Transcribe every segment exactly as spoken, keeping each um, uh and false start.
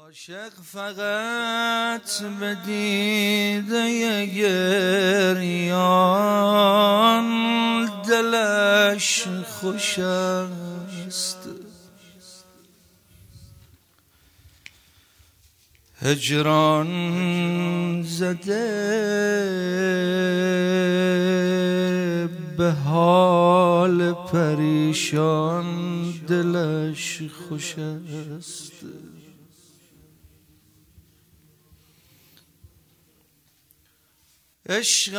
عاشق فقط به دیده گریان دلش خوش است، هجران زده به حال پریشان دلش خوش است. عشق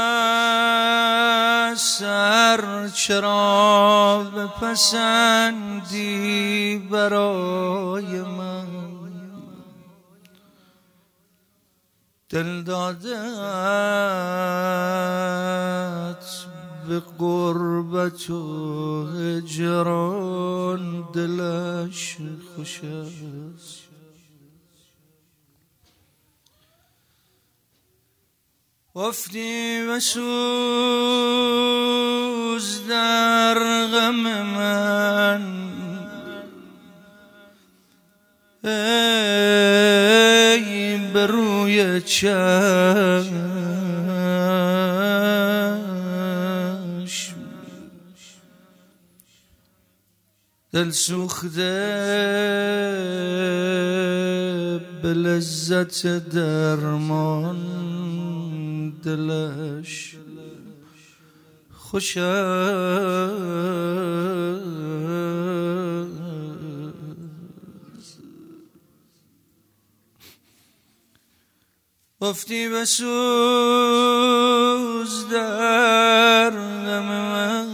سر چرا بپسندی برای من، دل دادت به غربت و هجران دلش خوش است. افتی و سوز در غم من، ای به روی چشم دل سوخته به لذت درمان دلش خوش است. افتی به سوز در غم من،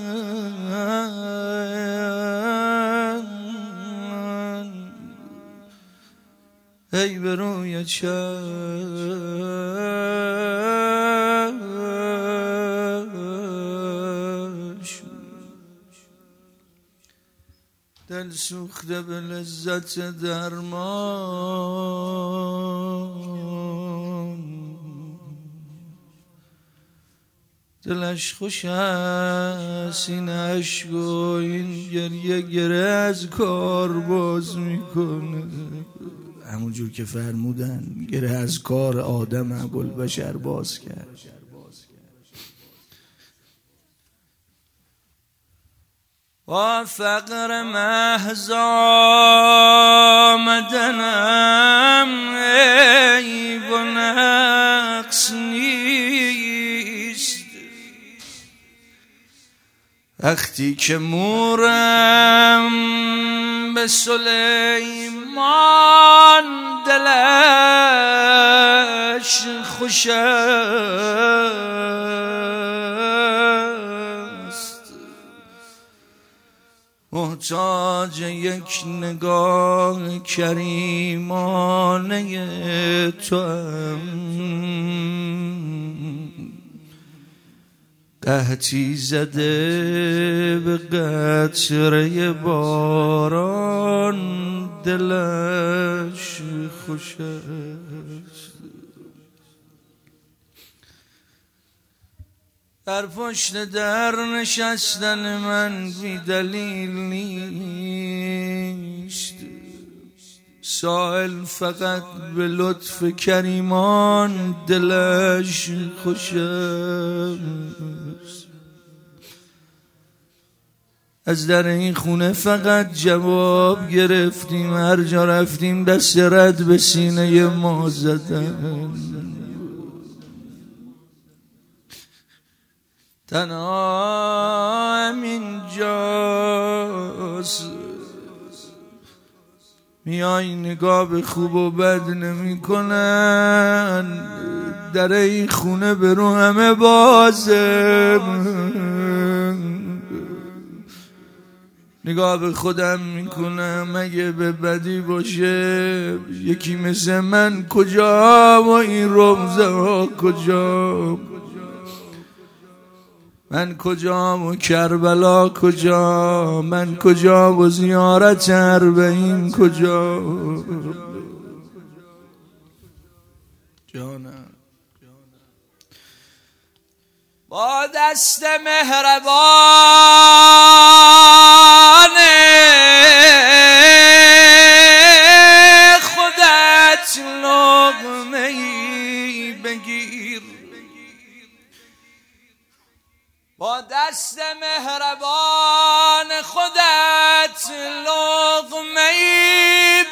ای به روی چشم دل سوخته به لذت درمان دلش خوش است. این عشق و این گریه گره از کار باز میکنه، همون جور که فرمودن گره از کار آدم ابوالبشر باز کرد. و فقر محض آمدنم عیب و نقص نیست، وقتی که مورم به سلیمان دلش خوش است، محتاج یک نگاه کریمانه توام، قحطی زده به قطره باران دلش خوش است. در پشت در نشستن من بی دلیل نیست، سائل فقط به لطف کریمان دلش خوش است. از در این خونه فقط جواب گرفتیم، هر جا رفتیم دست رد به سینه ما زدن. تنها همینجاست، میای نگاه به خوب و بد نمی کنن، در این خونه به رو همه بازه. نگاه به خودم میکنم اگه به بدی باشه یکی مثل من کجا و این رمزه ها کجا، من کجا و کربلا کجا، من کجا و زیارت اربعین کجا. جانم با دست مهربان خودم با دست مهربان خودت لقمه ای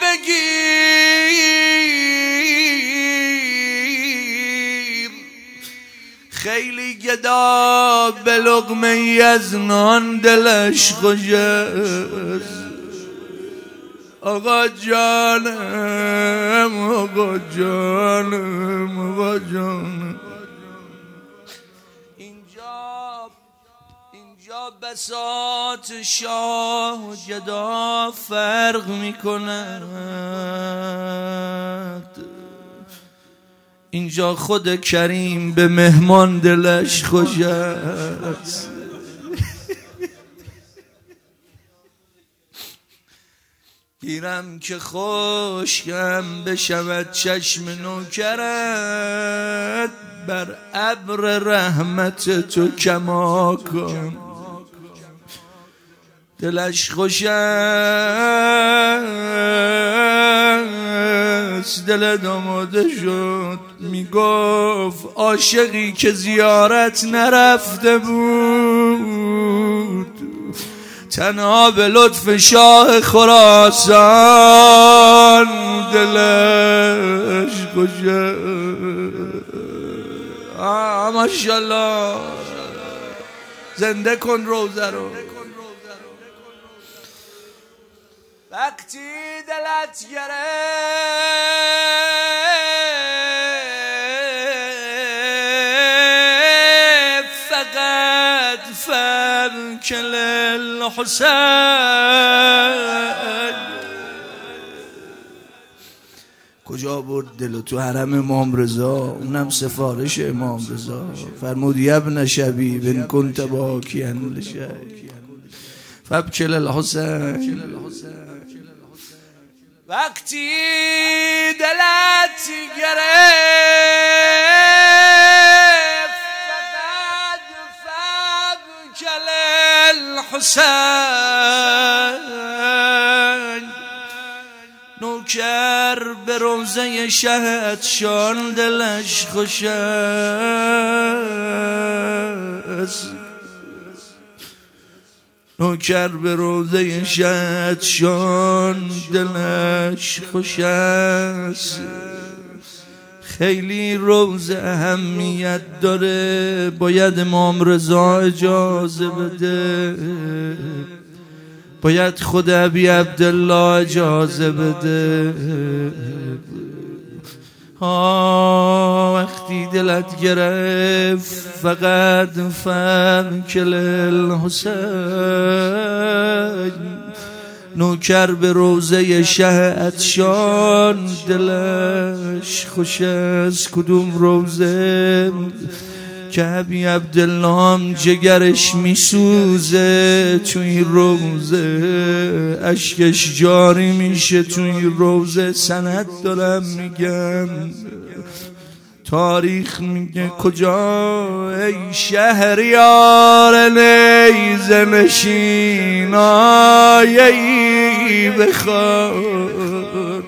بگیر، خیلی گدا به لقمه ای از نان دلش خوش است. آقا جانم آقا جانم آقا جانم، اینجا اینجا بساط شاه و گدا فرق میکند. اینجا خود کریم به مهمان دلش خوش است. گیرم که خشکم بشود چشم نوکرت، بر ابر رحمت تو کما کن. دلش خوش است دل آماده شد، میگفت عاشقی که زیارت نرفته بود، تنها به لطف شاه خراسان دلش خوش است. ماشاءالله، زنده کن روزه رو. وقتی دلت گرفت فقط فبکل الحسین. کجا برد دلو؟ تو حرم امام رضا، اونم سفارش امام رضا. فرمود ابن شبیب ان کنت باکیا لشیء فبکل الحسین. وقتی دلت گرفت فقط فبکل الحسین. نوکر به روضه شهد شان دلش خوش است. نوکر به روضه شهد شان دلش خوش است. خیلی روضه اهمیت داره، باید امام رضا اجازه بده، باید خود ابی عبدالله اجازه بده. آه وقتی دلت گرفت فقط فبکل الحسین. نوکر به روضه شه عطشان دلش خوش است. کدوم روضه که ابی عبدالله هم جگرش میسوزه تو این روضه، اشکش جاری میشه تو این روضه. سند دارم میگم، تاریخ میگه کجا ای شهریار نیزه نشین آیه‌ای بخوان.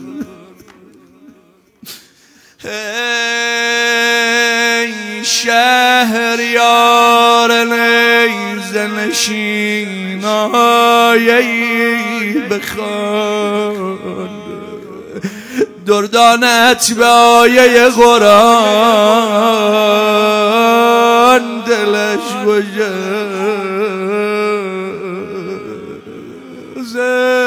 ای شهریار نیزه نشین آیه‌ای بخوان. دردانت به آیه قرآن دلش خوش است.